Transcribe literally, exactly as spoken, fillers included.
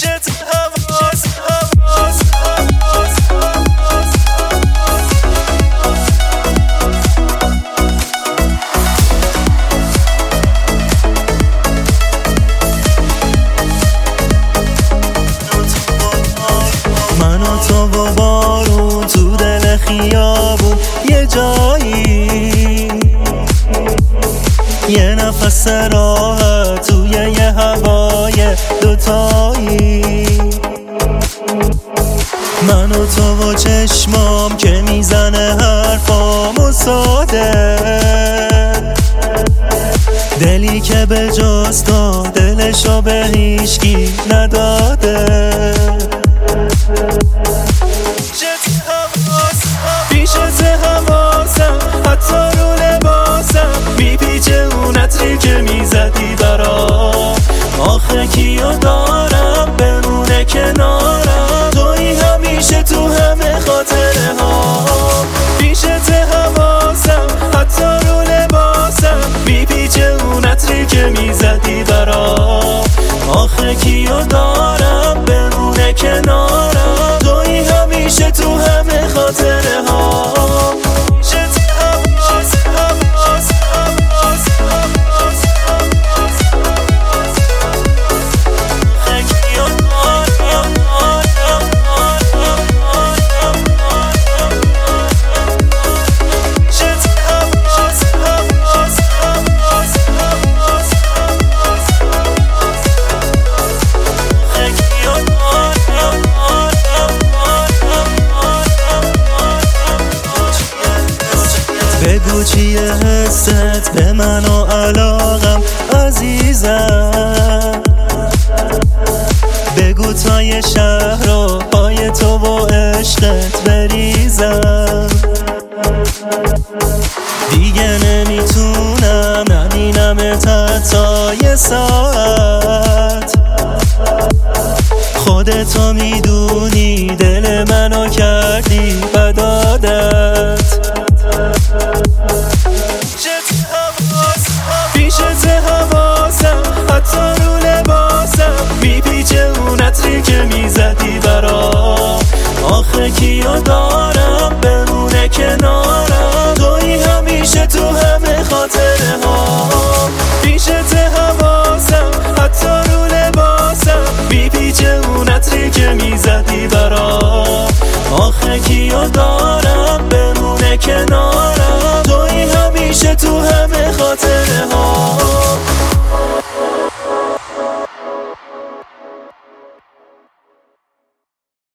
من و تو و بارون تو دل خیابون یه جایی، یه نفس راحت توی یه هوای دوتایی. من و تو و چشمام که میزنه حرفامو ساده، دلی که به جز تو دلشو به هیچکی نداده. پیشت حواسم حتی رو لباسم میپیچه اون عطری که میزدی برام. آخه کیو دارم بمونه کنارم، تویی همیشه تو همه خاطره ها. پیشت حواسم حتی رو لباسم میپیچه اون عطری که میزدی برام. آخه کیو دارم بمونه کنارم، تویی همیشه تو همه خاطره ها. بگو چیه حست به من و علاقم عزیزم، بگو تا یه شهر رو پای تو و عشقت بریزم. دیگه نمیتونم نبینمت حتی یه ساعت، خودتو میدونی دل منو کردی